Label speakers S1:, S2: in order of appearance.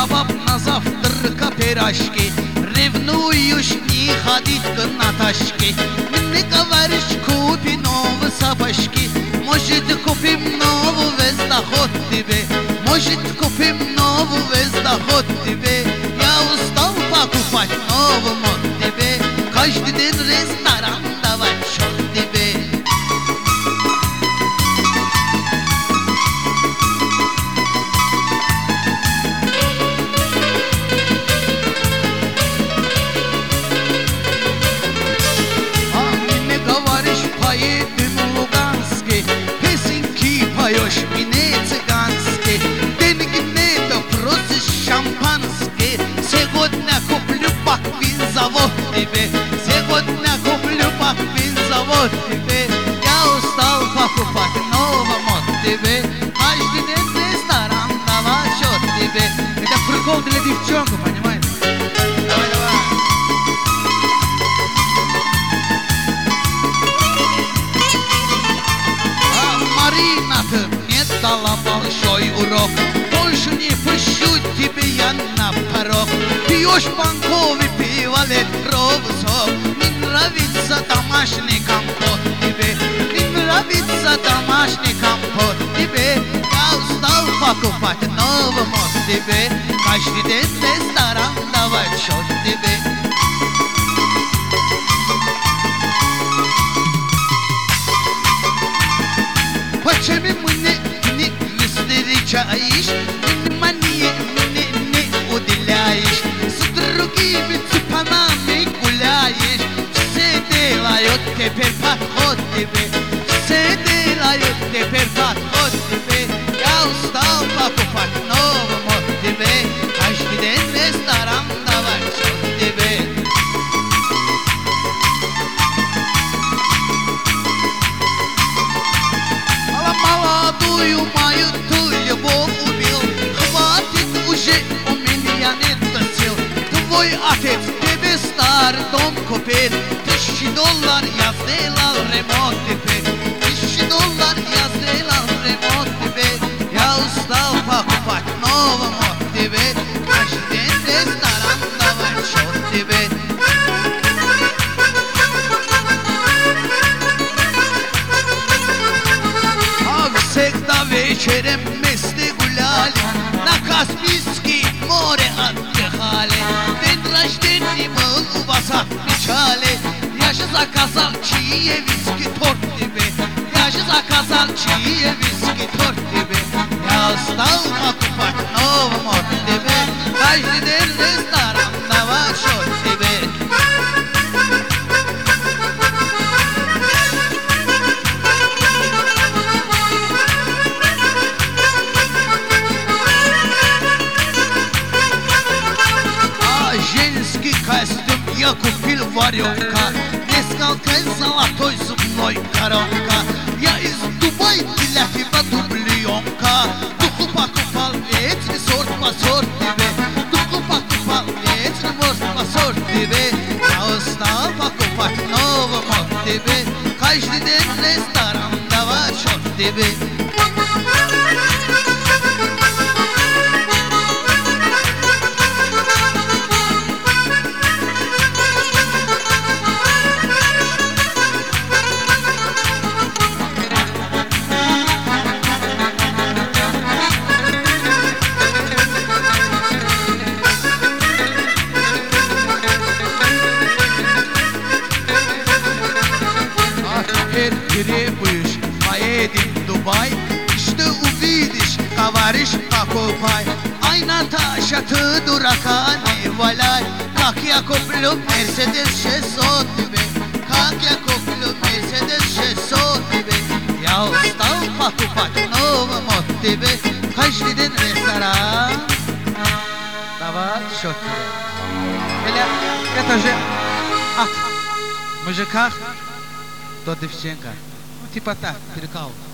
S1: кебаб на завтрак пирожки, ревнуешь, не ходить на тачки. Мне говоришь, купи новые сапожки, может купим новый вездоход тебе, может купим новый вездоход тебе. Я устал покупать новый мод тебе, каждый день ресторан давать счет тебе. Мне цыганский, деньги нету, просишь шампанский. Сегодня куплю бак-вин-завод тебе, сегодня куплю бак-вин-завод тебе. Я устал покупать новый мод тебе, каждый день ресторан давай счет тебе. Это прикол для девчонки, понимаете? Давай, давай. Марина, ты мне дала большой урок, больше не пущу тебе я на порог. Пьешь банковый пиво, литровый сок, не нравится домашний компот тебе, не нравится домашний компот тебе. Я устал покупать новый мод тебе, каждый день ресторан давай счет тебе. Почему мне не встречаешь, внимание мне не уделяешь, с другими цыпанами гуляешь? Все делают теперь подход тебе, все делают теперь подход тебе. Я устал покупать новый мод тебе, каждый день ресторан давай счет тебе. Молодую мою ту любовь убил, хватит уже, у меня нет сил. Твой отец тебе старый дом купил, $1000 я сделал ремонт теперь, $1000 я сделал ремонт теперь. Я устал покупать новый мод тебе, каждый день ресторан давай счет тебе. Всегда вечером вместе гуляли, на Каспийское море отдыхали. День рождения был у вас отмечали. Я же заказал чаевицкий торт тебе, я же заказал чаевицкий торт тебе. Я устал покупать новый мод тебе, каждый день ресторан давай счет тебе. Костюм я купил варенка, несколько золотой зубной коронка. Я из Дубая для тебя дубленка, духу покупал вечный сорт по сорт тебе, духу покупал вечный по сорт тебе. Я устал покупать новый мод тебе, каждый день ресторан давай счет тебе. Требуешь, поедем в Дубай, что увидишь, говоришь, покупай. Ай, Наташа, ты дурака не валяй, как я куплю Мерседес 600 тебе, как я куплю Мерседес 600 тебе. Я устал покупать новый мод тебе, каждый день ресторан давай счет тебе. Или это же от мужика до девчонка. Ну, типа так, прикол.